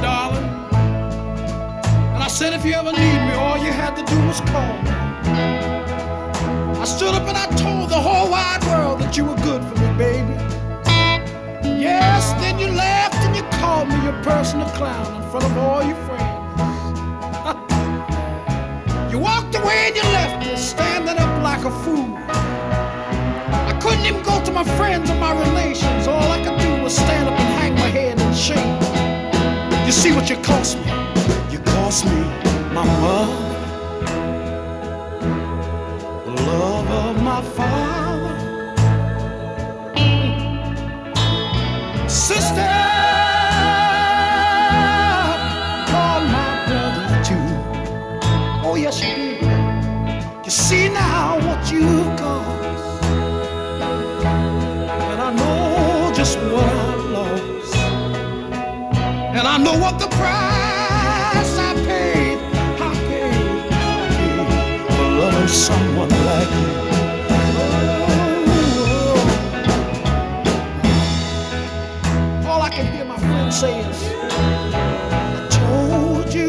darling. And I said, if you ever need me, all you had to do was call me. I stood up and I told the whole wide world that you were good for me, baby. Yes, then you laughed and you called me your personal clown in front of all your friends. You walked away and you left me standing up like a fool. I couldn't even go to my friends or my relations. All I could do was stand up and hang my head in shame. You see what you cost me? You cost me my mother, love of my father, sister, called my brother too. Oh yes you did. You see now what you've cost, and I know just what I've lost, and I know what the price I paid for loving someone like you. All I can hear my friends say is, I told you,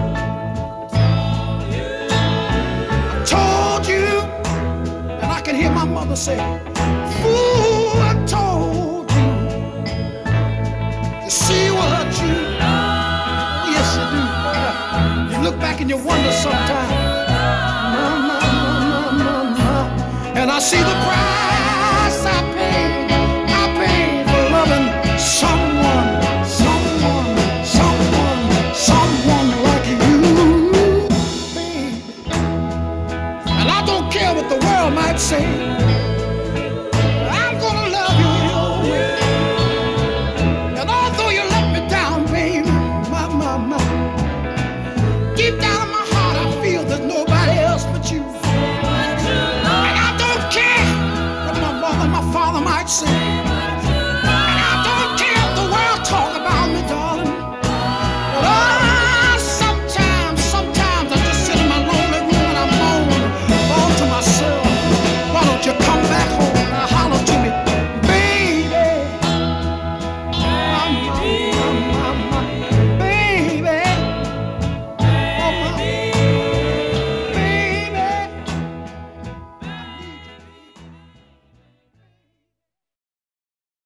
and I can hear my mother say, fool, I told you. You see what you do? Yes, you do. You look back and you wonder sometimes. And I see the pride